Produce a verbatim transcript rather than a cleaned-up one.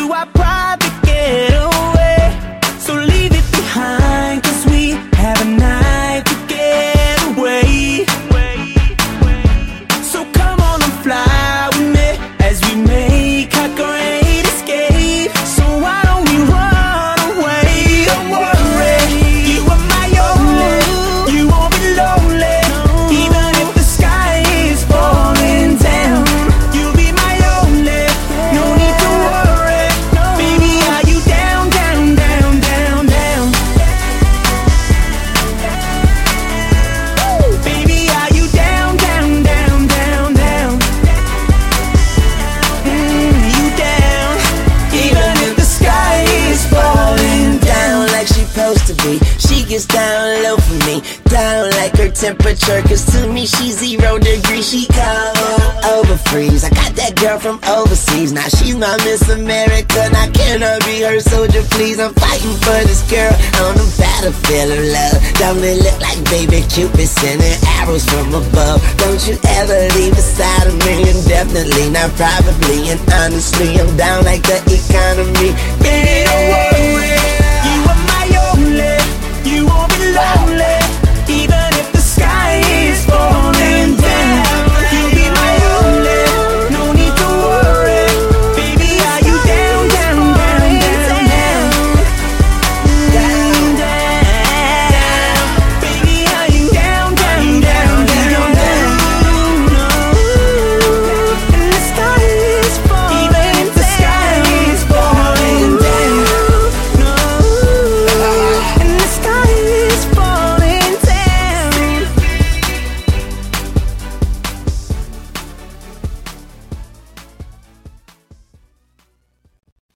to our private getaway. So leave it behind, cause we have a night to get away. So come on and fly with me as we make our great escape. So why don't we run away? Don't worry, you are my only. You won't be lonely, even if the sky is falling down. You'll be my only, no need to worry. Baby, are you down, down, down, down, down? Baby, are you down, down, down, down, down? Mm, you down, even if the sky is falling down. Like she supposed to be, she gets down low for me, down like her temperature, cause to me she's zero degrees. She cold, over freeze. I got that girl from overseas, now she's my Miss America. Now can I be her soldier, please? I'm fighting for this girl on the battlefield of love. Don't it look like baby Cupid sending arrows from above? Don't you ever leave beside of me, indefinitely, not probably, and honestly I'm down like the economy. Baby, don't worry,